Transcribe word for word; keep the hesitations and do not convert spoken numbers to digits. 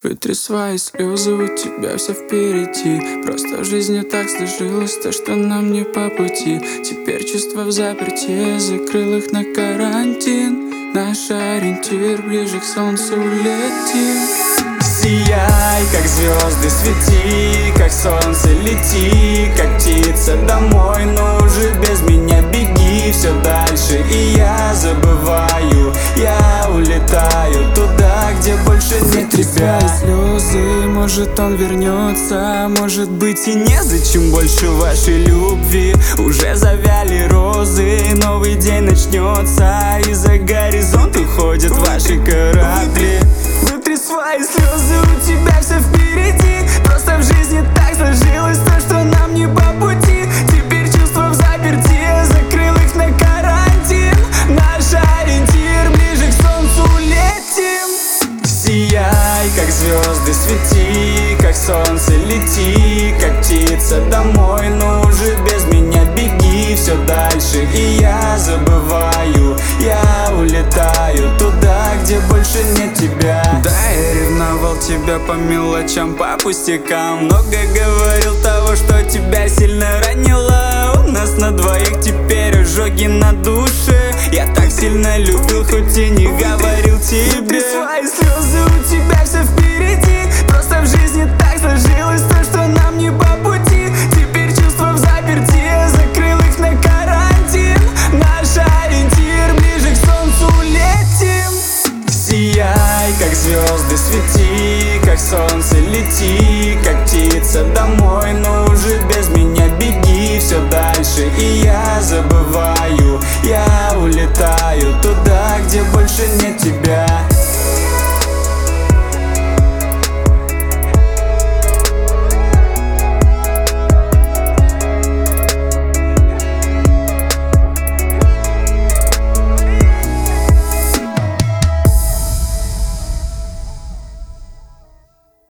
Вытри свои слезы, у тебя все впереди. Просто в жизни так сложилось то, что нам не по пути. Теперь чувства в заперти, закрыл их на карантин. Наш ориентир, ближе к солнцу летим. Сияй, как звезды, свети, как солнце лети, как птица домой, но уже без меня беги все дальше. И я забываю, я улетаю туда, где больше нет тебя. Слезы, может он вернется, может быть и Незачем больше вашей любви. Уже завяли розы, новый день начнется, и за горизонт уходят ваши корабли. Вытри свои слезы, у тебя все впереди. Просто в жизни так сложилось то, что нам не по пути. Теперь чувства в заперти, я закрыл их на карантин. Наш ориентир, ближе к солнцу летим. Сияй, как звезды, свети, как солнце лети, как птица домой, но уже без меня беги все дальше. И я забываю, я улетаю туда, где больше нет тебя. Да, я ревновал тебя по мелочам, по пустякам. Много говорил того, что тебя сильно ранило. У нас на двоих теперь ожоги на душе. Я так сильно любил, хоть и не говорил тебе. Вытри свои слезы, у тебя все впереди. Просто в жизни так сложилось то, что нам не по пути. Теперь чувства в заперти, я закрыл их на карантин. Наш ориентир, ближе к солнцу летим. Сияй, как звезды, свети, как солнце лети, как птица домой, но уже без